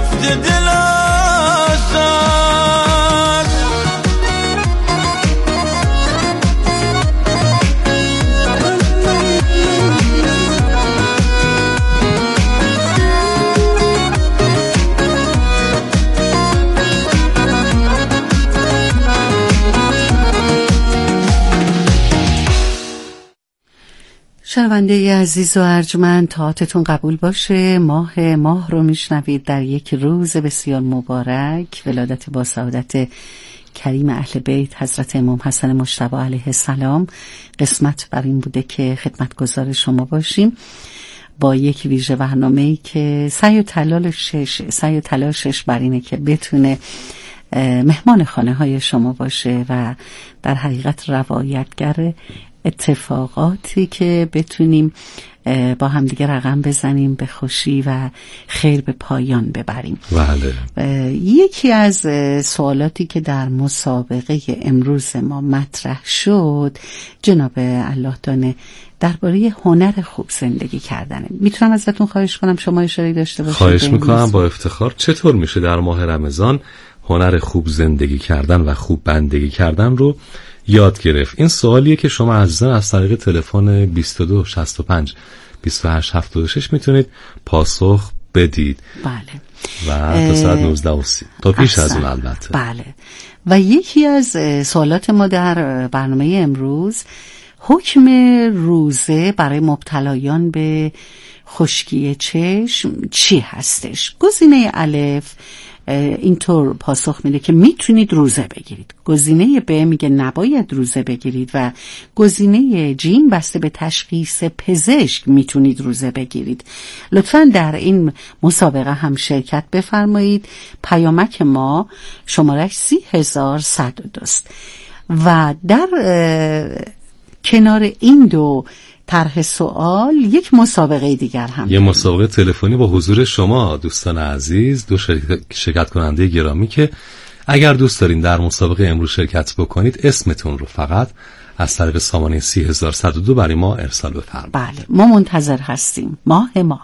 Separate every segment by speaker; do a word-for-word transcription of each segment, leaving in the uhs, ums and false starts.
Speaker 1: رفته دل آزاد.
Speaker 2: شنونده عزیز و ارجمند، طاعتتون قبول باشه. ماه ماه رو میشنوید در یک روز بسیار مبارک، ولادت با سعادت کریم اهل بیت حضرت امام حسن مجتبی علیه السلام. قسمت بر این بوده که خدمتگزار شما باشیم با یک ویژه برنامه‌ای که سعی و تلاشش سعی و تلاشش بر اینه که بتونه مهمان خانه های شما باشه و در حقیقت روایتگر اتفاقاتی که بتونیم با همدیگه رقم بزنیم، به خوشی و خیر به پایان ببریم.
Speaker 3: بله.
Speaker 2: یکی از سوالاتی که در مسابقه امروز ما مطرح شد، جناب الله دانه، درباره هنر خوب زندگی کردنه. میتونم ازتون خواهش کنم شما اشاره داشته باشید؟
Speaker 3: خواهش میکنم با افتخار. چطور میشه در ماه رمضان هنر خوب زندگی کردن و خوب بندگی کردن رو یاد گرفت؟ این سوالیه که شما عزیزان از طریق تلفن بیست و دو شصت و پنج بیست و هشت هفتاد و شش میتونید پاسخ بدید.
Speaker 2: بله.
Speaker 3: و تا ساعت نوزده و سی تا پیش از اون البته.
Speaker 2: بله. و یکی از سوالات ما در برنامه امروز، حکم روزه برای مبتلایان به خشکی چشم چی هستش؟ گزینه الف اینطور پاسخ میده که میتونید روزه بگیرید. گزینه ب میگه نباید روزه بگیرید و گزینه جیم بسته به تشخیص پزشک میتونید روزه بگیرید. لطفاً در این مسابقه هم شرکت بفرمایید. پیامک ما شمارش سی هزار صد و دو است و در کنار این دو طرح سوال یک مسابقه دیگر هم
Speaker 3: یه مسابقه تلفنی با حضور شما دوستان عزیز، دو شرکت کننده گرامی که اگر دوست دارین در مسابقه امروز شرکت بکنید، اسمتون رو فقط از طریق سامانه سی هزار صد و دو برای ما ارسال بفرمایید.
Speaker 2: بله، ما منتظر هستیم. ماه ما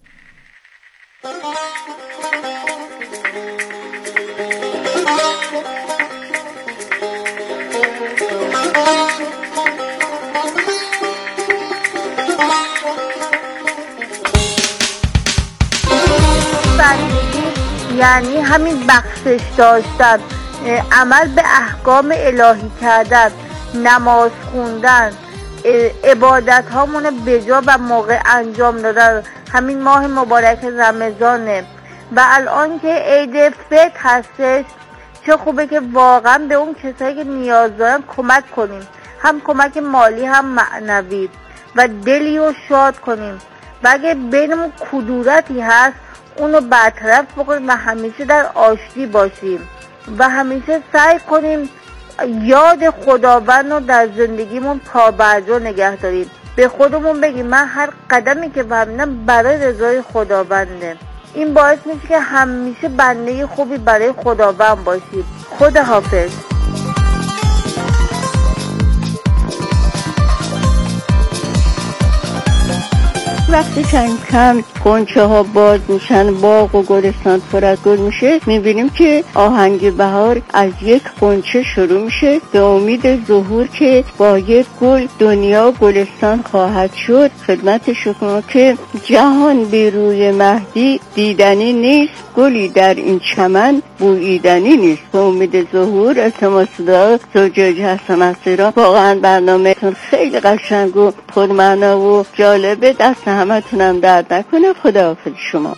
Speaker 4: یعنی همین بخشش داشتن، عمل به احکام الهی کردن، نماز خوندن، عبادت هامونو به جا و موقع انجام دادن. همین ماه مبارک رمضانه و الان که عید فطر هستش، چه خوبه که واقعا به اون کسایی که نیاز دارن کمک کنیم، هم کمک مالی هم معنوی، و دلی رو شاد کنیم و اگه بینمون کدورتی هست اونو برطرف بکنیم و همیشه در آشتی باشیم و همیشه سعی کنیم یاد خداوند رو در زندگیمون پابرجا نگه داریم. به خودمون بگیم من هر قدمی که برمیدم برای رضای خداونده. این باعث میشه که همیشه بنده خوبی برای خداوند باشیم. خدا حافظ.
Speaker 5: وقتی کم کم غنچه ها باز میشن، باغ و گلستان پر از گل میشه، میبینیم که آهنگ بهار از یک غنچه شروع میشه به امید ظهور که با یک گل دنیا گلستان خواهد شد. خدمت شما که جهان بی روی مهدی دیدنی نیست، گلی در این چمن بوییدنی نیست. به امید ظهور. التماس دعا زوجاج هستم از ایران. واقعا برنامهتون خیلی قشنگ و پرمعنا و جالبه. دست همه تونم درد نکنه. خداحافظ شما.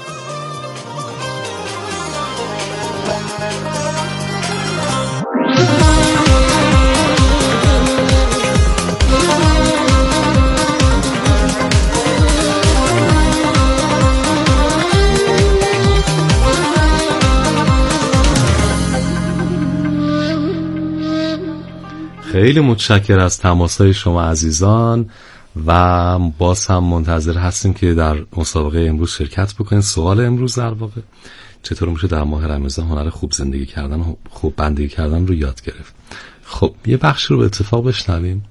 Speaker 3: خیلی متشکر از تماسهای شما عزیزان و باز هم منتظر هستیم که در مسابقه امروز شرکت بکنید. سوال امروز در واقع چطور میشه در ماه رمضان هنر خوب زندگی کردن و خوب بندگی کردن رو یاد گرفت. خب یه بخش رو به اتفاق بشنویم.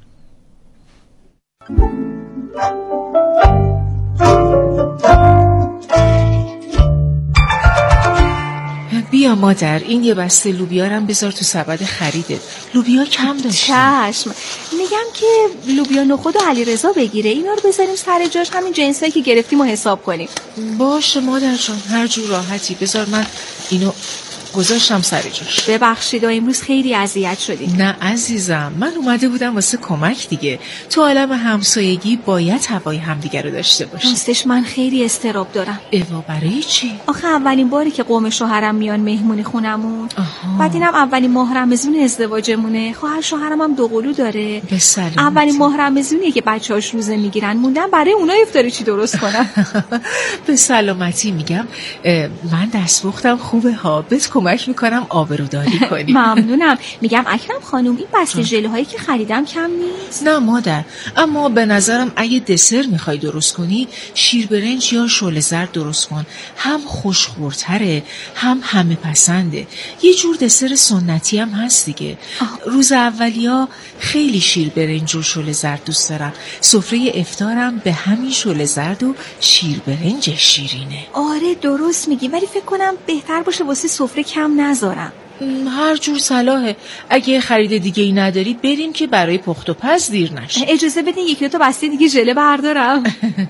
Speaker 1: بیا مادر، این یه بسته لوبیا رو هم بذار تو سبد خریدت. لوبیا کم داشتیم.
Speaker 6: چشم. میگم که لوبیا نخود و علیرضا بگیره، اینا رو بذاریم سر جاش، همین جنسایی که گرفتیم و حساب کنیم.
Speaker 1: باشه مادر جان، هر جور راحتی. بذار من اینو گذاشتم سر جاش.
Speaker 6: ببخشید امروز خیلی اذیت شدیم.
Speaker 1: نه عزیزم، من اومده بودم واسه کمک دیگه. تو عالم همسایگی باید هوای همدیگه رو داشته باشیم.
Speaker 6: راستش من خیلی استراب دارم.
Speaker 1: ایوا برای چی؟
Speaker 6: آخه اولین باری که قوم شوهرم میان مهمونی خونمون. بعد اینم اولین ماه رمضون ازدواجمونه. خواهر شوهرم هم دوقلو داره.
Speaker 1: به سلامتی.
Speaker 6: اولین ماه رمضونیه که بچه‌هاش روزه میگیرن. موندم برای اونها افطاری چی درست کنم.
Speaker 1: به سلامتی. میگم من دستپختم خوبه ها، بهت کمک میکنم آبروداری کنی.
Speaker 6: ممنونم. میگم اکرم خانم، این بسته ژله هایی که خریدم کم نیست؟
Speaker 1: نه مادر، اما به نظرم اگه دسر میخوای درست کنی شیر برنج یا شله زرد درست کن. هم خوشخورتره هم همه پسنده. یه جور دسر سنتی هم هست دیگه. آه. روز اولیا خیلی شیر برنج و شله زرد دوست دارم. سفره افطارم به همین شله زرد و شیر برنج شیرینه.
Speaker 6: آره درست میگی، ولی فکر کنم بهتر باشه واسه سفره کم نذارم.
Speaker 1: هر جور صلاحه. اگه خرید دیگه ای نداری بریم که برای پخت و پز دیر نشه.
Speaker 6: اجازه بدین یکی دو تا بسته دیگه ژله بردارم.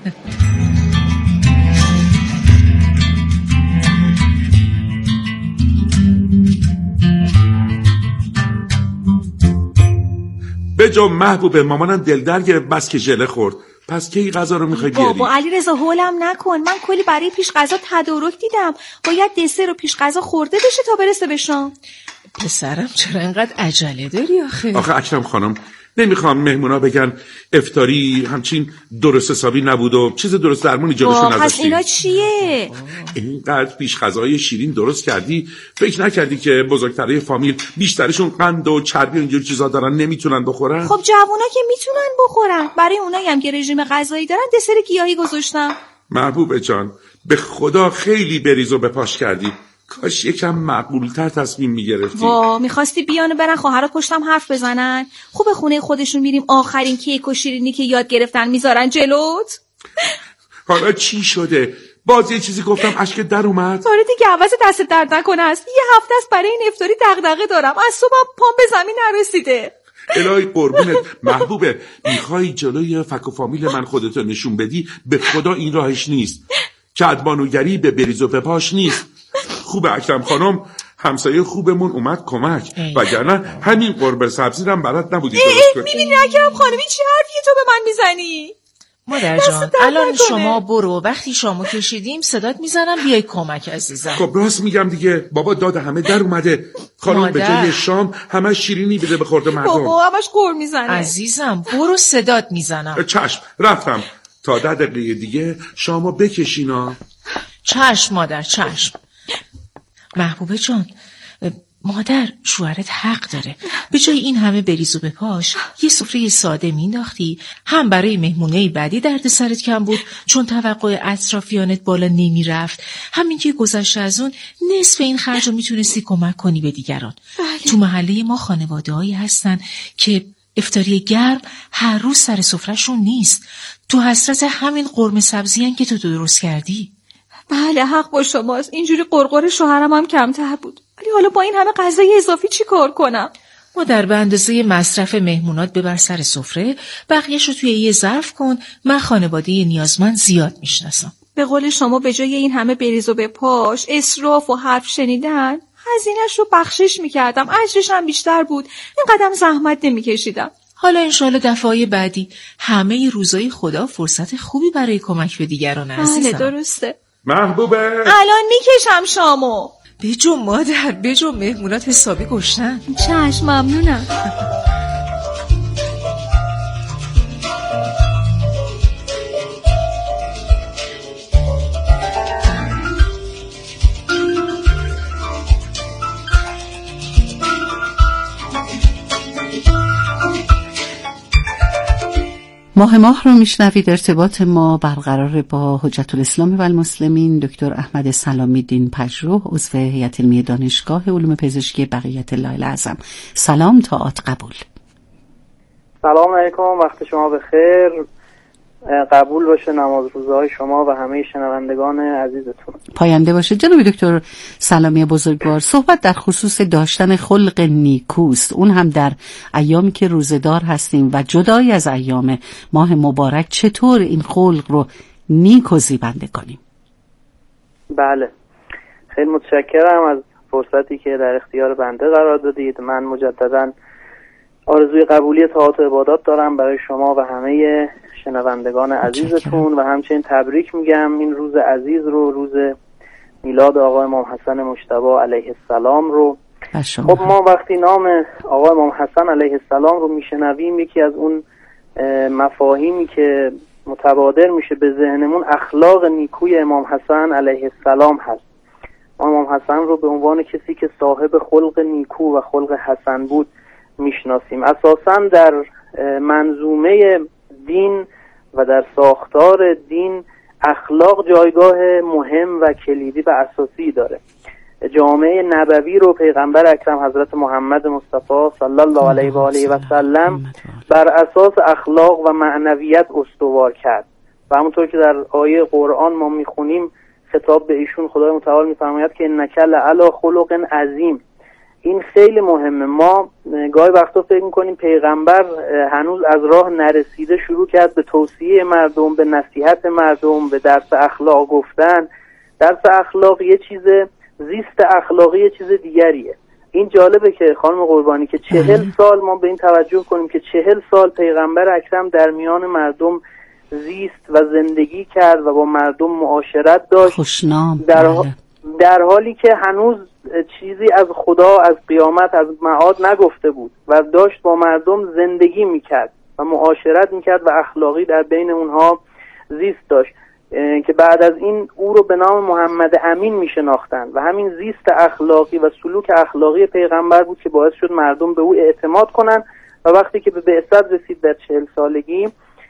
Speaker 7: به جا محبوب مامانم دلدر گرفت بس که ژله خورد. پس کی غذا رو میخوای بیاری؟
Speaker 6: بابا علیرضا هولم نکن، من کلی برای پیش غذا تدارک دیدم. باید دسر رو پیش غذا خورده بشه تا برسه به شام.
Speaker 1: پسرم چرا اینقدر عجله داری آخه؟
Speaker 7: آخه اکرم خانم نمیخوام مهمونا بگن افطاری همچین درست حسابی نبود و چیز درست درمونی جلوشون نذاشتی.
Speaker 6: پس اینا چیه؟
Speaker 7: اینقدر پیش غذای شیرین درست کردی، فکر نکردی که بزرگترای فامیل بیشترشون قند و چربی و اینجور چیزا دارن نمیتونن بخورن؟
Speaker 6: خب جوونا که میتونن بخورن. برای اونایی هم که رژیم غذایی دارن دسر گیاهی گذاشتم.
Speaker 7: محبوب جان به خدا خیلی بریز و بپاش کردی. کاش یکم معقول‌تر تصمیم میگرفتی.
Speaker 6: وا میخواستی بیان و برن خواهرات پشتم حرف بزنن؟ خوبه خونه خودشون میریم آخرین کیک و شیرینی که یاد گرفتن میذارن جلوت.
Speaker 7: حالا چی شده؟ باز یه چیزی گفتم اشک در اومد؟
Speaker 6: آره دیگه، عوض دست درد نکنه است. یه هفته است برای این افطاری دغدغه دارم. از صبح پام به زمین نرسیده.
Speaker 7: الهی قربونت محبوبه، میخوای جلوی فک و فامیل من خودتو نشون بدی؟ به خدا این راهش نیست. کدبانوگری به بریز و بپاش نیست. خوبه اکرم خانم، همسایه خوبمون اومد کمک، وگرنه همین قربه سبزی رو هم بلد نبودی درست کنی.
Speaker 6: میبینی اکرم خانمی چی حرفی تو به من میزنی؟
Speaker 1: مادر جان الان شما برو، وقتی شامو کشیدیم صدات میزنم بیای کمک عزیزم.
Speaker 7: خب راست میگم دیگه، بابا داد همه در اومده. خانم به جای شام همه شیرینی بده به خورده مردم.
Speaker 6: بابا همش قور میزنه.
Speaker 1: عزیزم برو صدات میزنم.
Speaker 7: چشم رفتم، تا ده دقیقه دیگه شامو بکشینا.
Speaker 1: چشم مادر چشم. محبوبه جان، مادر شوهرت حق داره. به جای این همه بریز و بپاش یه سفره ساده مینداختی، هم برای مهمونه بعدی درد سرت کم بود چون توقع اطرافیانت بالا نمی رفت، همین که گذشته از اون نصف این خرج رو میتونستی کمک کنی به دیگران. بله. تو محله ما خانواده هایی هستن که افطاری گرم هر روز سر سفرهشون نیست. تو حسرت همین قرمه سبزی هن که تو درست کردی.
Speaker 6: بله حق با شماست. اینجوری قرقر شوهرم هم کمتر بود، ولی حالا با این همه غذای اضافی چی کار کنم؟
Speaker 1: مادر به اندازه مصرف مهمونات ببر سر سفره، بقیه‌شو توی یه ظرف کن. من خانواده نیازمند زیاد میشناسم.
Speaker 6: به قول شما به جای این همه بریز و بپاش، اسراف و حرف شنیدن، هزینه‌ش رو بخشش میکردم، اجرش هم بیشتر بود، این قدم زحمت نمیکشیدم.
Speaker 1: حالا انشالله دفعه بعدی همه روزای خدا فرصت خوبی برای کمک به دیگران عزیزم.
Speaker 6: بله درسته.
Speaker 7: محبوبه
Speaker 6: الان میکشم شامو.
Speaker 1: بجو مادر بجو، مهمونات حسابی گشتن.
Speaker 6: چشم ممنونم.
Speaker 2: ماه ماه رو میشنوید. ارتباط ما برقرار با حجت الاسلام و المسلمین دکتر احمد سلامی‌الدین پژوه، عضو هیئت علمی دانشگاه علوم پزشکی بقیت الله الاعظم. سلام، طاعات قبول.
Speaker 8: سلام علیکم، وقت شما بخیر. قبول باشه نماز روزهای شما و همه شنوندگان عزیزتون.
Speaker 2: پاینده باشه. جناب دکتر سلامی بزرگوار، صحبت در خصوص داشتن خلق نیکوست، اون هم در ایامی که روزدار هستیم و جدای از ایام ماه مبارک، چطور این خلق رو نیک و زیبنده کنیم؟
Speaker 8: بله، خیلی متشکرم از فرصتی که در اختیار بنده قرار دادید. من مجدداً آرزوی قبولی طاعات و عبادات دارم برای شما و همه شنوندگان عزیزتون و همچنین تبریک میگم این روز عزیز رو، روز میلاد آقای امام حسن مجتبی علیه السلام رو. خب ما وقتی نام آقای امام حسن علیه السلام رو میشنویم، یکی از اون مفاهیمی که متبادر میشه به ذهنمون اخلاق نیکوی امام حسن علیه السلام هست. امام حسن رو به عنوان کسی که صاحب خلق نیکو و خلق حسن بود میشناسیم. اساساً در منظومه دین و در ساختار دین اخلاق جایگاه مهم و کلیدی و اساسی داره. جامعه نبوی رو پیغمبر اکرم حضرت محمد مصطفی صلی الله علیه و آله و سلم بر اساس اخلاق و معنویت استوار کرد و همونطور که در آیه قرآن ما میخونیم خطاب به ایشون خدای متعال میفرماید که انک لعلی خلق عظیم. این خیلی مهمه. ما گاهی وقتا فکر میکنیم پیغمبر هنوز از راه نرسیده شروع کرد به توصیه مردم، به نصیحت مردم، به درس اخلاق گفتن. درس اخلاق یه چیز، زیست اخلاقی یه چیز دیگریه. این جالبه که خانم قربانی که چهل سال ما به این توجه کنیم که چهل سال پیغمبر اکرم در میان مردم زیست و زندگی کرد و با مردم معاشرت داشت،
Speaker 2: خوشنام
Speaker 8: در, در حالی که هنوز چیزی از خدا، از قیامت، از معاد نگفته بود و داشت با مردم زندگی میکرد و معاشرت میکرد و اخلاقی در بین اونها زیست داشت که بعد از این او رو به نام محمد امین میشناختن و همین زیست اخلاقی و سلوک اخلاقی پیغمبر بود که باعث شد مردم به او اعتماد کنن و وقتی که به بعثت رسید در چهل سالگی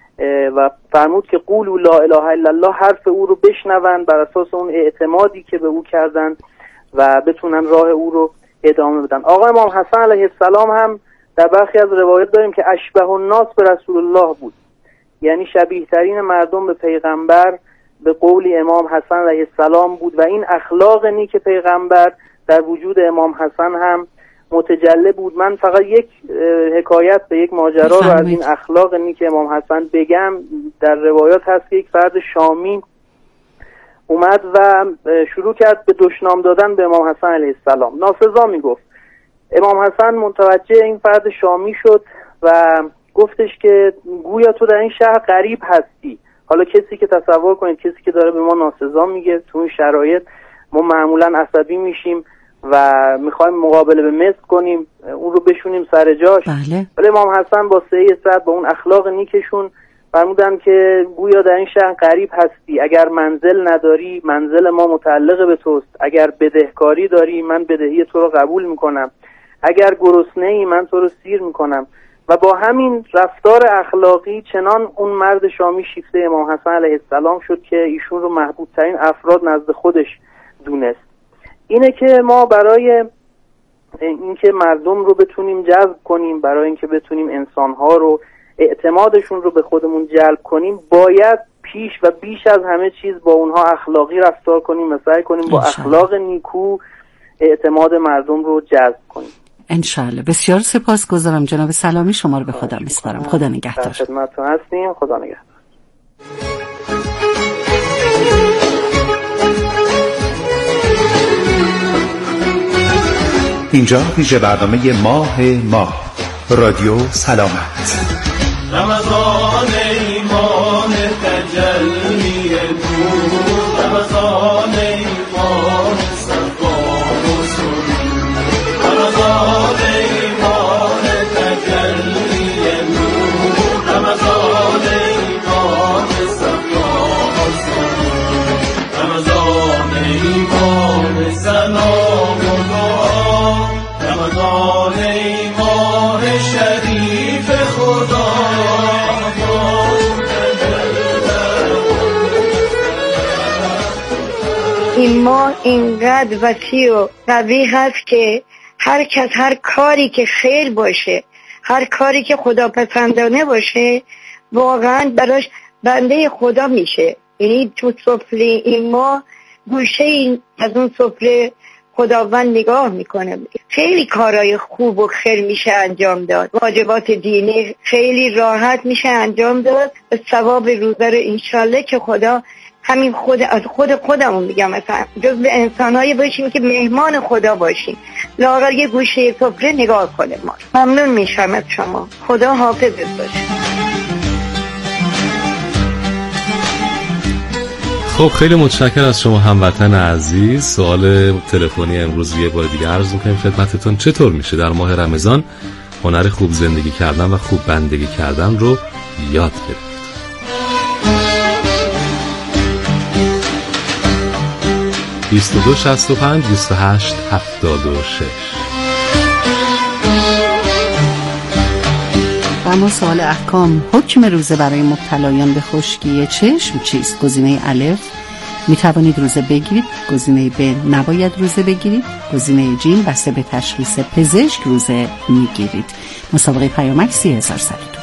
Speaker 8: و فرمود که قولوا لا اله الا الله، حرف او رو بشنون بر اساس اون اعتمادی که به او کردن و بتونن راه او رو ادامه بدن. آقا امام حسن علیه السلام هم در برخی از روایت داریم که اشبه الناس به رسول الله بود، یعنی شبیه ترین مردم به پیغمبر به قول امام حسن علیه السلام بود و این اخلاق نیک پیغمبر در وجود امام حسن هم متجلی بود. من فقط یک حکایت به یک ماجرا رو از این اخلاق نیک امام حسن بگم. در روایات هست که یک فرد شامی اومد و شروع کرد به دشنام دادن به امام حسن علیه السلام، ناسزا میگفت. امام حسن متوجه این فرد شامی شد و گفتش که گویا تو در این شهر غریب هستی. حالا کسی که تصور کنید کسی که داره به ما ناسزا میگه، تو این شرایط ما معمولا عصبی میشیم و میخوایم مقابله به مثل کنیم، اون رو بشونیم سر جاش.
Speaker 2: بله.
Speaker 8: ولی امام حسن با سیاست، با اون اخلاق نیکشون فرمودن که گویا در این شهر غریب هستی، اگر منزل نداری منزل ما متعلق به توست، اگر بدهکاری داری من بدهی تو رو قبول میکنم، اگر گرسنه ای من تو رو سیر میکنم. و با همین رفتار اخلاقی چنان اون مرد شامی شیفته امام حسن علیه السلام شد که ایشون رو محبوب ترین افراد نزد خودش دونست. اینه که ما برای اینکه مردم رو بتونیم جذب کنیم، برای اینکه بتونیم انسانها رو اعتمادشون رو به خودمون جلب کنیم، باید پیش و بیش از همه چیز با اونها اخلاقی رفتار کنیم و سعی کنیم با اخلاق نیکو اعتماد مردم رو جذب کنیم.
Speaker 2: انشالله. بسیار سپاسگزارم جناب سلامی، شما رو به خدا میسپارم. خدا نگهدار.
Speaker 8: در خدمتتون هستیم. خدا نگهدار.
Speaker 9: اینجا ویژه برنامه ماه ماه رادیو سلامت.
Speaker 10: رمضان ای ماه تجلی نور، رمضان ای ماه صفا و سرور، رمضان ای ماه تجلی نور، رمضان ای ماه صفا و سرور، رمضان ای ماه سلام و دعا، رمضان ای ماه شریف خدا.
Speaker 5: این ماه اینقدر وسیع و قوی هست که هر کس هر کاری که خیر باشه، هر کاری که خداپسندانه باشه، واقعا براش بنده خدا میشه. یعنی تو سفره این ما گوشه این از اون سفره خداوند نگاه میکنه. خیلی کارهای خوب و خیر میشه انجام داد، واجبات دینی خیلی راحت میشه انجام داد و ثواب روزه رو انشالله که خدا همین خود از خود خودمون میگم مثلا جز به انسانایی باشیم که مهمان خدا باشیم، لااقل یه گوشه سفره نگاه کنه ما. ممنون میشم از شما، خدا حافظت باشه.
Speaker 3: خب خیلی متشکرم از شما هموطن عزیز. سوال تلفنی امروز یه بار دیگه عرض می‌کنیم خدمتتون. چطور میشه در ماه رمضان هنر خوب زندگی کردن و خوب بندگی کردن رو یاد گرفت؟ بیست و دو شصت و پنج بیست و هشت هفتاد و شش.
Speaker 2: اما سوال احکام حکم روزه برای مبتلایان به خشکی چشم چیست؟ گزینه الف می توانید روزه بگیرید، گزینه ب نباید روزه بگیرید، گزینه جیم بسته به تشخیص پزشک روزه میگیرید. مسابقه پیامک سی هزار و صد و دو.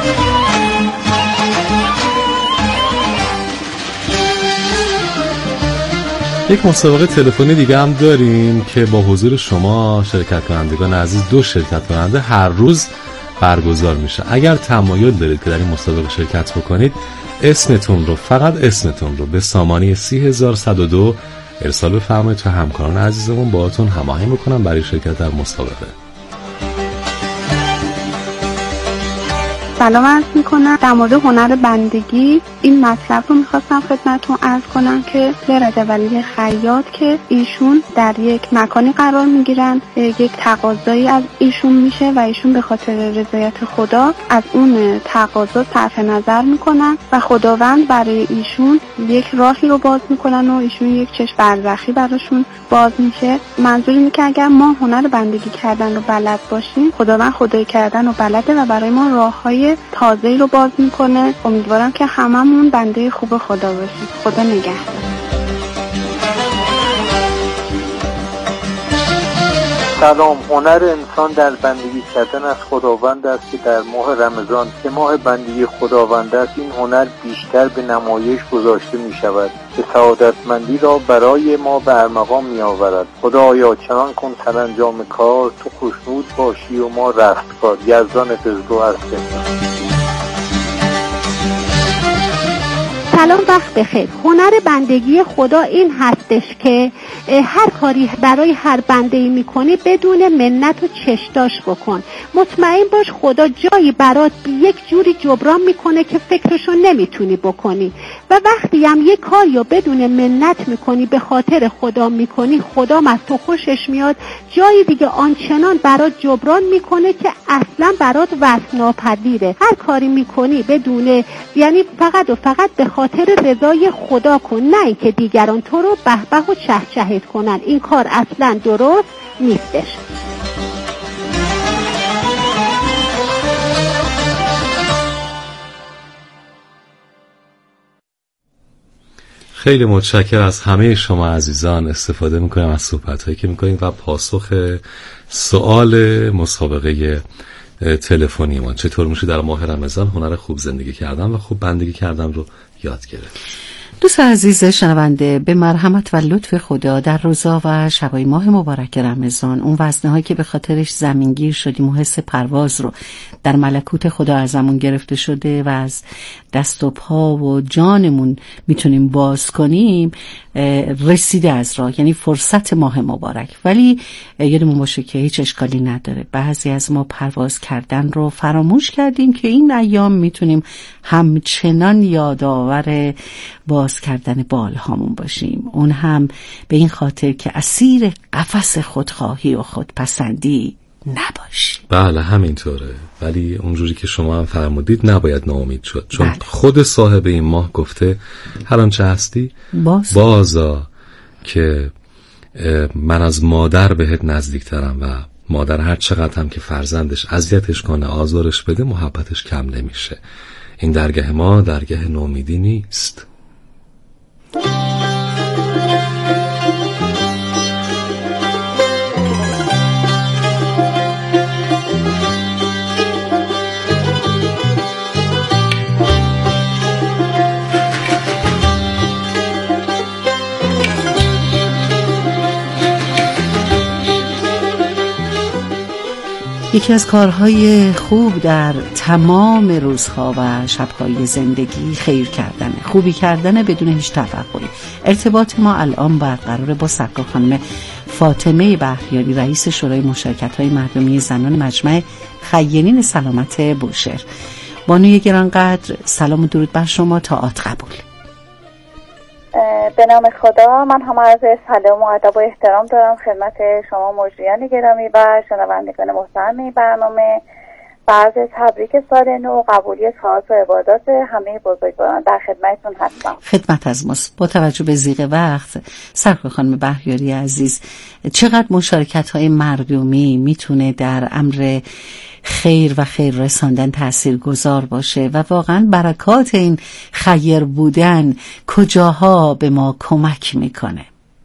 Speaker 3: یک مسابقه تلفنی دیگه هم داریم که با حضور شما شرکت کنندگان عزیز، دو شرکت کننده هر روز برگزار میشه. اگر تمایل دارید که در این مسابقه شرکت بکنید، اسمتون رو، فقط اسمتون رو به سامانه سی هزار و صد و دو ارسال بفرمایید تا همکاران عزیزمون باهاتون هماهنگ میکنن برای شرکت در مسابقه.
Speaker 11: سلام عرض میکنم. در مورد هنر بندگی این مطلب رو میخواستم خدمتتون عرض کنم که لرده ولی خیاط که ایشون در یک مکانی قرار میگیرن، یک تقاضایی از ایشون میشه و ایشون به خاطر رضایت خدا از اون تقاضا صرف نظر میکنن و خداوند برای ایشون یک راهی رو باز میکنن و ایشون یک چشم برزخی براشون باز میشه. منظور اینه که اگر ما هنر بندگی کردن رو بلد باشیم، خداوند خدایی کردن رو بلده و برای ما راههای تازه‌ای رو باز میکنه. امیدوارم که هممون بنده خوب خدا باشیم. خدا نگهدار.
Speaker 12: سلام. هنر انسان در بندگی کردن از خداوند است که در ماه رمضان که ماه بندگی خداوند است، این هنر بیشتر به نمایش گذاشته می شود که سعادتمندی را برای ما به ارمغان می آورد. خدایا چنان کن سرانجام کار، تو خوشنود باشی و ما رستگار. یزدان فزلو هستیم.
Speaker 13: سلام، وقت بخیر. هنر بندگی خدا این هستش که هر کاری برای هر بنده‌ای میکنی بدون منت و چشتاش بکن. مطمئن باش خدا جایی برات یک جوری جبران میکنه که فکرشو نمیتونی بکنی و وقتی هم یک کاریو بدون منت میکنی به خاطر خدا میکنی، خدا از تو خوشش میاد، جایی دیگه آنچنان برات جبران میکنه که اصلا برات وصف ناپذیره. هر کاری میکنی بدون، یعنی فقط و فقط به خاطر رضای خدا کن، نه اینکه دیگران تو رو بهبه و چهچهت کنن. این کار اصلا درست نیستش.
Speaker 3: خیلی متشکر از همه شما عزیزان. استفاده میکنم از صحبت‌هایی که میکنیم و پاسخ سوال مسابقه تلفنی ما، چطور میشه در ماه رمضان هنر خوب زندگی کردن و خوب بندگی کردن رو یاد گرفت.
Speaker 2: دوست عزیز شنونده، به مرحمت و لطف خدا در روزا و شبای ماه مبارک رمضان، اون وزنه هایی که به خاطرش زمینگیر شدیم و حس پرواز رو در ملکوت خدا ازمون گرفته شده و از دست و پا و جانمون میتونیم باز کنیم، رسیده از راه، یعنی فرصت ماه مبارک. ولی یادمون باشه که هیچ اشکالی نداره. بعضی از ما پرواز کردن رو فراموش کردیم که این ایام میتونیم همچنان یادآور باز کردن بالهامون باشیم. اون هم به این خاطر که اسیر قفس خودخواهی و خودپسندی نباشیم.
Speaker 3: بله همینطوره. ولی اونجوری که شما هم فرمودید نباید ناامید شد، چون
Speaker 2: بله.
Speaker 3: خود صاحب این ماه گفته هر آنچه هستی باز. بازا که من از مادر بهت نزدیکترم و مادر هر چقدر هم که فرزندش اذیتش کنه، آزارش بده، محبتش کم نمیشه. این درگاه ما درگاه نومیدی نیست.
Speaker 2: یکی از کارهای خوب در تمام روزها و شبهای زندگی خیر کردنه، خوبی کردنه بدون هیچ توقعی. ارتباط ما الان برقراره با سرکار خانم فاطمه بهریاری، رئیس شورای مشارکت‌های مردمی زنان مجمع خیرین سلامت بوشهر. بانوی گرانقدر، سلام و درود بر شما، طاعات قبول.
Speaker 14: به نام خدا، من هم عرض سلام و ادب و احترام دارم خدمت شما مجریان گرامی و شنوندگان محترم این برنامه و عرض تبریک سال نو، قبولی طاعات و عبادات همه بزرگواران در خدمتتون هستم.
Speaker 2: خدمت از ماست. با توجه به ضیق وقت، سرکار خانم بهریاری عزیز، چقدر مشارکت‌های مردمی میتونه در امر خیر و خیر رساندن تأثیر گذار باشه و واقعا برکات این خیر بودن کجاها به ما کمک میکنه؟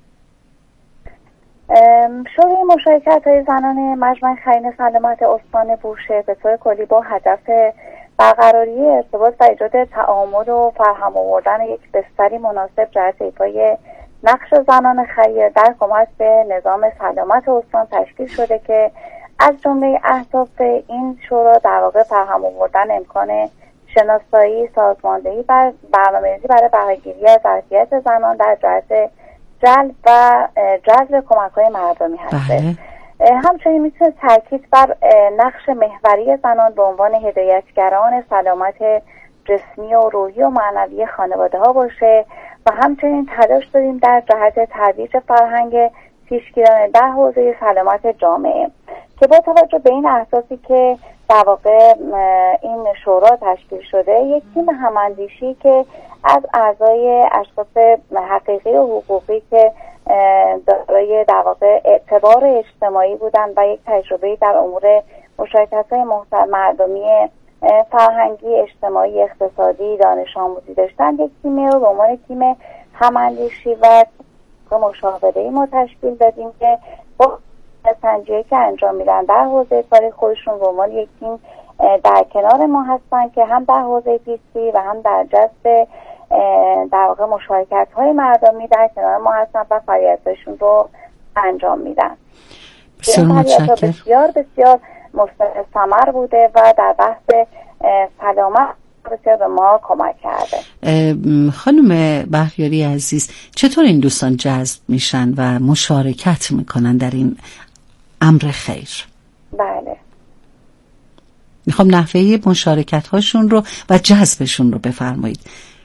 Speaker 14: شورای مشارکت‌های زنان مجمع خیرین سلامت استان بوشهر به طور کلی با هدف برقراری ارتباط و ایجاد تعامل و فرهم آوردن یک بستری مناسب جهت ایفای نقش زنان خیر در کمک به نظام سلامت استان تشکیل شده که از جمله اهداف این شورا در واقع فرهم آوردن امکان شناسایی، سازماندهی و برنامه‌ریزی برای بهره‌گیری از ظرفیت زنان در جهت جلب و جذب کمک‌های مردمی هست. همچنین میتونه تاکید بر نقش محوری زنان به عنوان هدایتگران سلامت جسمی و روحی و معنوی خانواده‌ها باشه و همچنین تلاش داریم در جهت ترویج فرهنگ پیشگیرانه در حوزه سلامت جامعه که با توجه به این احساسی که در واقع این شورا تشکیل شده، یک تیم هماندیشی که از اعضای اشخاص حقیقی و حقوقی که دارای در واقع اعتبار اجتماعی بودن و یک تجربه در امور مشارکت‌های مردمی فرهنگی، اجتماعی، اقتصادی، دانش آموزی داشتن، یک تیم رو به عنوان تیم هماندیشی و مشاوره‌ای ما تشکیل دادیم که با سنجی که انجام میدن در حوزه کاری خودشون به عنوان یک تیم در کنار ما هستن که هم در حوزه پیسی و هم در جذب در واقع مشارکت‌های مردمی در کنار ما هستن و فعالیتاشون رو انجام میدن.
Speaker 2: بسیار متشکرم.
Speaker 14: بسیار بسیار مثمر بوده و در بحث سلامت بسیار به ما کمک کرده.
Speaker 2: خانم بهریاری عزیز، چطور این دوستان جذب میشن و مشارکت میکنن در این امر خیر؟
Speaker 14: بله،
Speaker 2: میخوام نحوه مشارکت هاشون رو و جذبشون رو بفرمایید.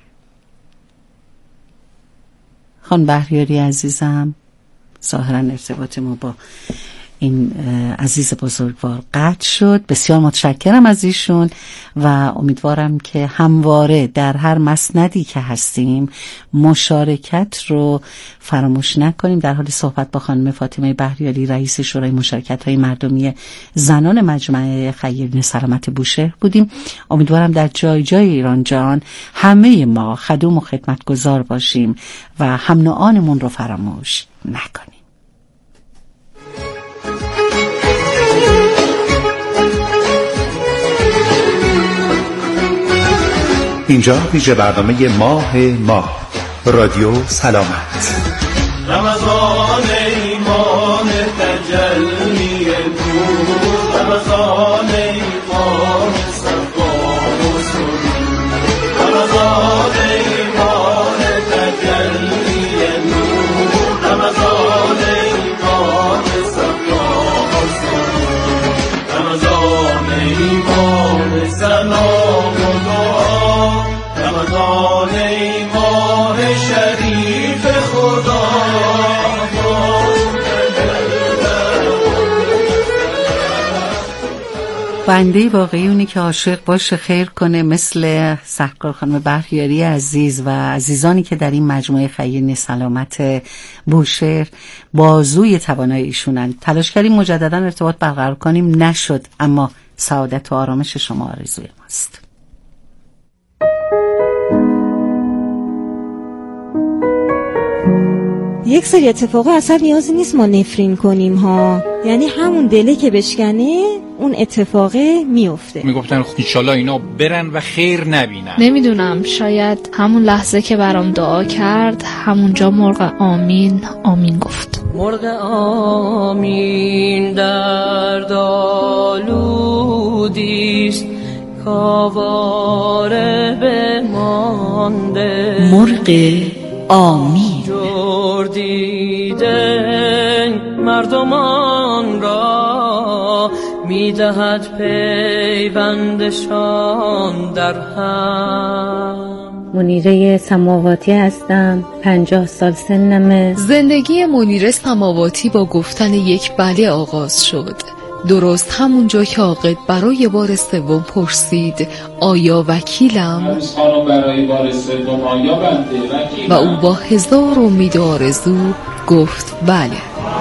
Speaker 2: خانم بهریاری عزیزم، ظاهرا ارتباط ما با این عزیز بزرگوار قطع شد. بسیار متشکرم از ایشون و امیدوارم که همواره در هر مسندی که هستیم مشارکت رو فراموش نکنیم. در حال صحبت با خانم فاطمه بهریاری، رئیس شورای مشارکت‌های مردمی زنان مجمع خیرین سلامت بوشهر بودیم. امیدوارم در جای جای ایران جان همه ما خدوم و خدمتگزار باشیم و هم نوعانمون رو فراموش نکنیم.
Speaker 9: اینجا ویژه برنامه ماه ماه رادیو سلامت.
Speaker 10: رمضان ایمان تجلی نور، رمضان ایمان صفا و سرور، رمضان ایمان تجلی نور، رمضان ایمان صفا و سرور، رمضان ایمان سلام و دعا، رمضان ای ماه شریف خدا.
Speaker 2: بنده واقعی اونی که عاشق باشه خیر کنه، مثل سرکار خانم بهریاری عزیز و عزیزانی که در این مجموعه خیرین سلامت بوشهر بازوی توانای ایشونن. تلاش کردیم مجددا ارتباط برقرار کنیم، نشد، اما سعادت و آرامش شما آرزوی ماست.
Speaker 15: یک سری اتفاقا اصلا نیازی نیست ما نفرین کنیم ها، یعنی همون دله که بشکنه اون اتفاقه میفته.
Speaker 16: میگفتن انشالله اینا برن و خیر نبینن.
Speaker 17: نمیدونم، شاید همون لحظه که برام دعا کرد همونجا مرغ آمین آمین گفت. مرغ آمین دردآلودیست کاواره بمانده.
Speaker 1: مرغ آمین
Speaker 17: جور دیدن مردمان را میدهد پیوندشان در هم.
Speaker 18: منیره سماواتی هستم، پنجاه سال سنمه.
Speaker 19: زندگی منیره سماواتی با گفتن یک بله آغاز شد. درست همونجا که عاقد برای بار سوم پرسید آیا وکیلم؟
Speaker 20: برای بار سوم آیا بنده وکیلم؟
Speaker 19: و او با هزار امید و آرزو گفت بله.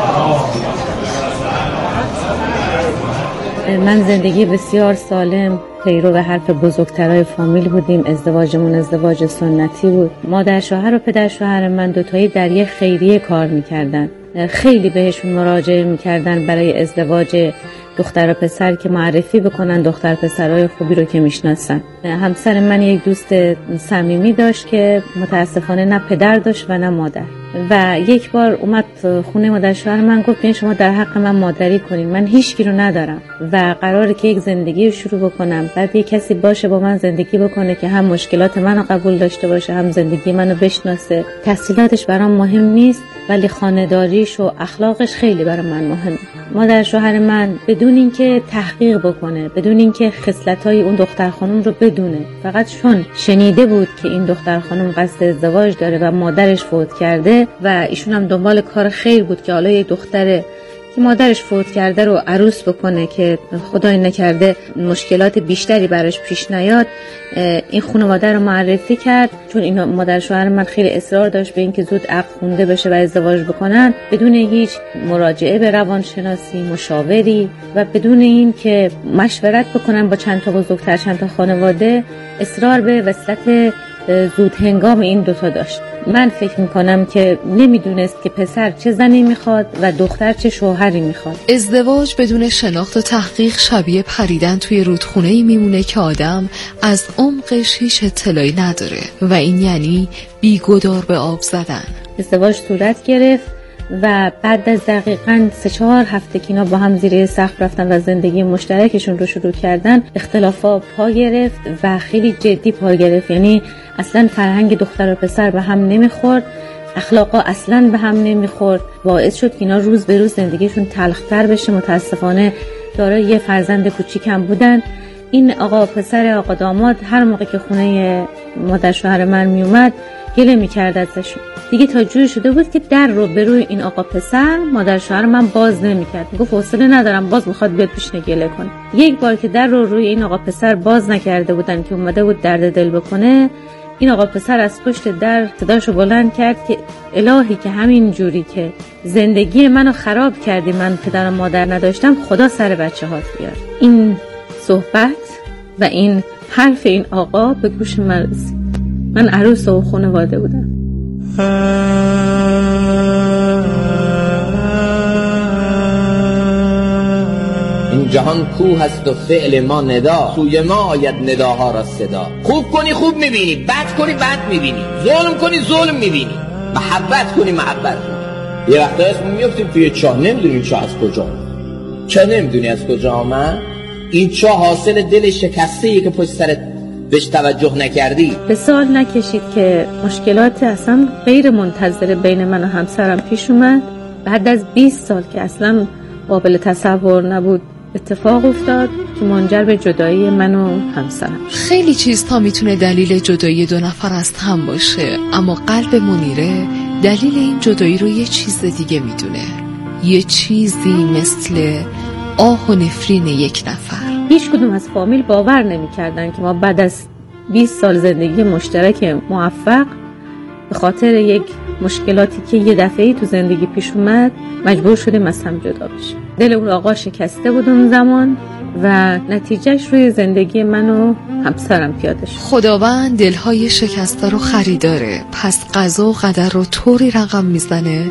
Speaker 18: من زندگی بسیار سالم پیرو به حرف بزرگترای فامیل بودیم. ازدواجمون ازدواج سنتی بود. مادر شوهر و پدر شوهر من دوتایی در یک خیریه کار میکردن. خیلی بهشون مراجعه میکردن برای ازدواج دختر و پسر که معرفی بکنن دختر پسرای خوبی رو که میشناسن. همسر من یک دوست صمیمی داشت که متاسفانه نه پدر داشت و نه مادر. و یک بار اومد خونه مادر شوهر من گفت بیاین شما در حق من مادری کنین، من هیچ کی رو ندارم و قراره که یک زندگی رو شروع بکنم. بعد یک کسی باشه با من زندگی بکنه که هم مشکلات منو قبول داشته باشه هم زندگی منو بشناسه. تحصیلاتش برام مهم نیست ولی خانه‌داریش و اخلاقش خیلی برای من مهمه. مادر شوهر من بدون اینکه تحقیق بکنه، بدون اینکه خصلت‌های اون دختر خانم رو بدونه، فقط چون شنیده بود که این دختر خانم قصد ازدواج داره و مادرش فوت کرده و ایشون هم دنبال کار خیر بود که حالا یک دختره که مادرش فوت کرده رو عروس بکنه که خدای نکرده مشکلات بیشتری براش پیش نیاد، این خانواده رو معرفی کرد. چون این مادر شوهر من خیلی اصرار داشت به اینکه زود عقد خونده بشه و ازدواج بکنن بدون هیچ مراجعه به روانشناسی، مشاوری و بدون این که مشورت بکنن با چند تا بزرگتر چند تا خانواده، اصرار به وصلت زود هنگام این دوتا داشت. من فکر میکنم که نمیدونست که پسر چه زنی میخواد و دختر چه شوهری میخواد.
Speaker 19: ازدواج بدون شناخت و تحقیق شبیه پریدن توی رودخونه‌ای میمونه که آدم از عمقش هیچ اطلاعی نداره و این یعنی بیگدار به آب زدن.
Speaker 18: ازدواج صورت گرفت و بعد از دقیقاً سه چهار هفته که اینا با هم زیر سقف رفتن و زندگی مشترکشون رو شروع کردن، اختلافا پا گرفت و خیلی جدی پا گرفت. یعنی اصلاً فرهنگ دختر و پسر به هم نمیخورد، اخلاقا اصلاً به هم نمیخورد. باعث شد که اینا روز به روز زندگیشون تلختر بشه. متاسفانه دارای یه فرزند کوچیکم بودن. این آقا پسر آقا داماد هر موقع که خونه مادر شوهر من میومد گله میکرد ازشون. دیگه تا جوری شده بود که در رو به روی این آقا پسر مادر شوهر من باز نمیکرد. میگفت حوصله ندارم، باز میخواد بیاد پیش گله کنه. یک بار که در رو روی این آقا پسر باز نکرده بودن که اومده بود درد دل بکنه، این آقا پسر از پشت در صداشو بلند کرد که الهی که همین جوری که زندگی منو خراب کردی، من پدر و مادر نداشتم، خدا سر بچه هات بیار. این صحبت و این حرف این آقا به گوش من رسید. من عروس و خانواده بودم.
Speaker 21: این جهان کوه است و فعل ما ندا، سوی ما آید نداها را صدا. خوب کنی خوب میبینی، بد کنی بد میبینی، ظلم کنی ظلم میبینی، محبت کنی محبت میبینی. یه وقتا اسم میفتیم توی چاه، نمیدونیم این چاه از کجا آمد. چه نمیدونی از کجا آمد؟ این چاه حاصل دل شکسته‌ایه که پشت سرت بهش توجه نکردی.
Speaker 18: به سال نکشید که مشکلات اصلا غیر منتظره بین من و همسرم پیش اومد. بعد از بیست سال که اصلا قابل تصور نبود اتفاق افتاد که منجر به جدایی من و همسرم.
Speaker 19: خیلی چیزها میتونه دلیل جدایی دو نفر از هم باشه، اما قلب منیره دلیل این جدایی رو یه چیز دیگه میدونه. یه چیزی مثل آه و نفرین یک نفر.
Speaker 18: هیچ کدوم از فامیل باور نمی‌کردن که ما بعد از بیست سال زندگی مشترک موفق به خاطر یک مشکلاتی که یه دفعه‌ای تو زندگی پیش اومد مجبور شدیم از هم جدا بشیم. دل اون آقا شکسته بود اون زمان و نتیجهش روی زندگی من و همسرم پیاده شد.
Speaker 19: خداوند دلهای شکسته رو خریداره، پس قضا و قدر رو طوری رقم میزنه